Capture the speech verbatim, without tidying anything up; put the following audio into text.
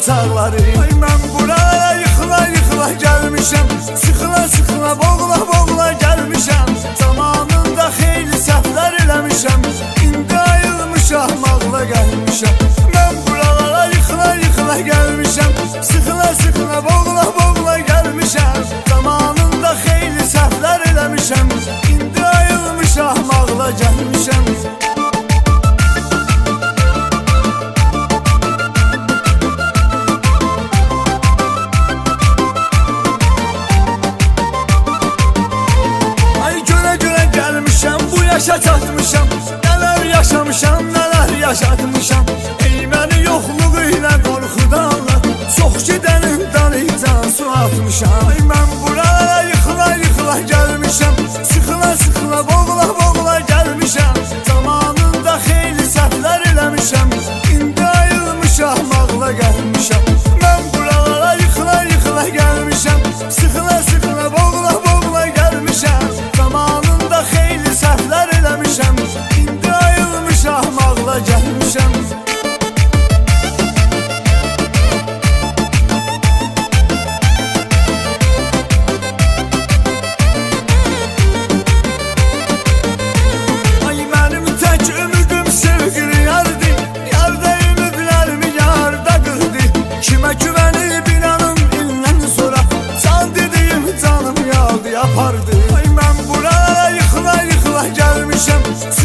çağları. Ay mən buraya yıxıla yıxıla gəlmişəm, sıxıla sıxıla boğula boğula gəlmişəm. Zamanında xeyli səhvlər eləmişəm, indi ayılmışam, ağla gəlmişəm. Mən buralara yıxıla yıxıla gəlmişəm, sıxıla sıxıla boğula boğula gəlmişəm. Zamanında xeyli səhvlər eləmişəm, indi ayılmışam, ağla gəlmişəm. Yaşa çatmışam, nələr yaşamışam, nələr yaşatmışam. Ey məni yoxluğu ilə qorxudanlar, çox gedənin dalıcan su atmışam. Ay mən buraya yıxıla yıxıla gəlmişəm, sıxıla sıxıla boğula boğula gəlmişəm. Zamanında xeyli səhvlər eləmişəm, indi ayılmışam, ağla gəlmişəm. Mən buralara yıxıla yıxıla gəlmişəm, sıxıla sıxıla boğula boğula gəlmişəm. Zamanında xeyli səhvlər eləmişəm, indi ayılmışam, ağla gəlmişəm. Ay mənim tək ümidim sevgili yardı, yarda ümidlərimi yarda qırdı. Kimə güvənib inanım ildən sonra, can dediyim canım yaldı yapardı. Ay mən buraya yıxıla yıxıla gəlmişəm,